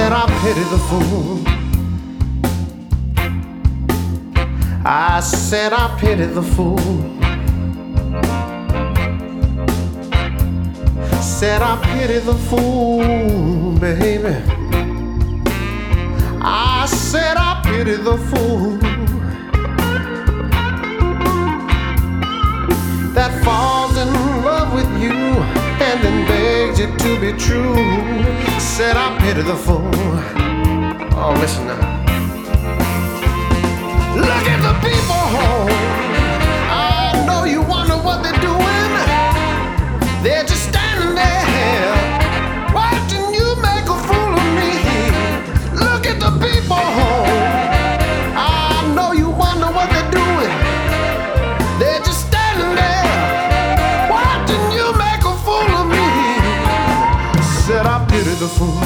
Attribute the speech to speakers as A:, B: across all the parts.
A: said I pity the fool. I said I pity the fool. Said I pity the fool, baby. I said I pity the fool that falls in love with you and then begs you to be true. Said I pity the fool. Oh, listen now. Look at the people home. I know you wonder what they're doing. They're just standing there watching you make a fool of me. Look at the people home. I know you wonder what they're doing. They're just standing there watching you make a fool of me. Said I pity the fool.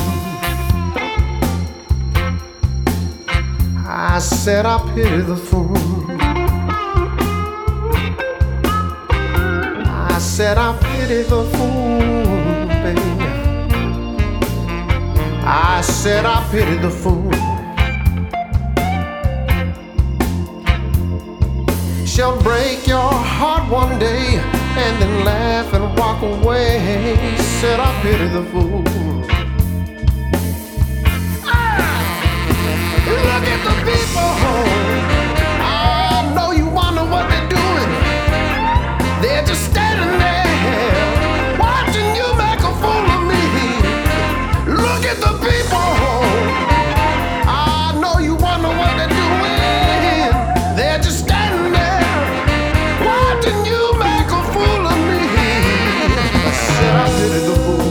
A: I said I pity the fool. I said I pity the fool, baby. I said I pity the fool. She'll break your heart one day and then laugh and walk away. Said I pity the fool. Look at the people home. I know you wonder what they're doing. They're just standing there watching you make a fool of me. Look at the people home. I know you wonder what they're doing. They're just standing there watching you make a fool of me. I said I pity the fool.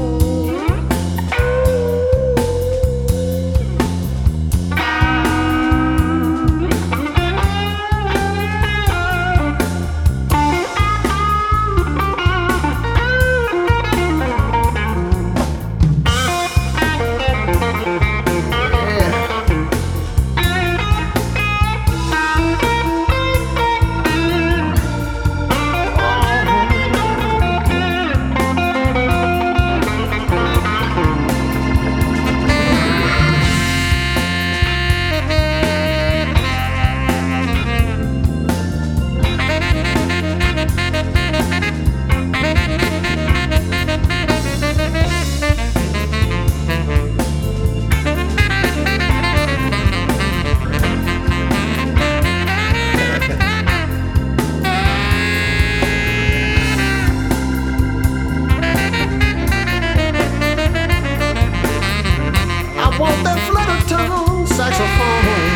A: Want that flutter tone saxophone.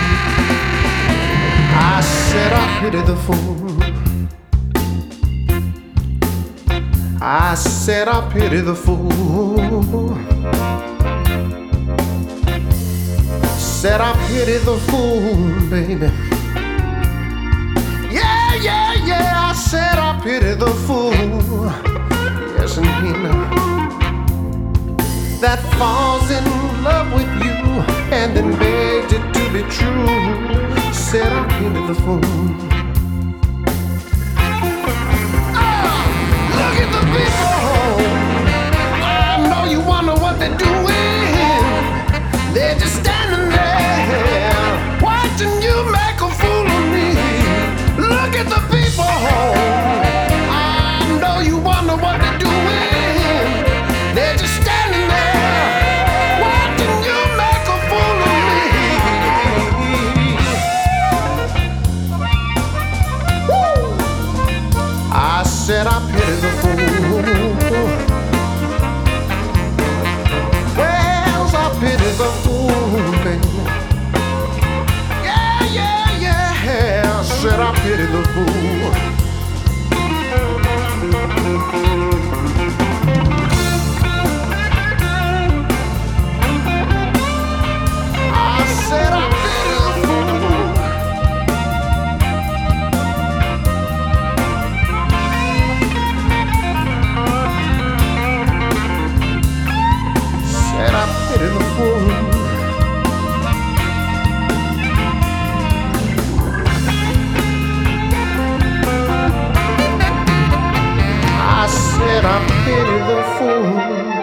A: I said I pity the fool. I said I pity the fool. Said I pity the fool, baby. Yeah, yeah, yeah. I said I pity the fool. Yes, indeed. That falls in love with you and then begs it to be true. Said I pity the fool. Look at the people home. I know you wonder what they're doing. They're just standing there watching you make a fool of me. Look at the people home. I know you wonder what they're doing. They're just standing there watching you make a fool of me. Woo! I said I pity the fool. Well, I pity the fool, baby. Yeah, yeah, yeah. I said I pity the fool. Said I pity the fool. Said I pity the fool. I said I pity the fool.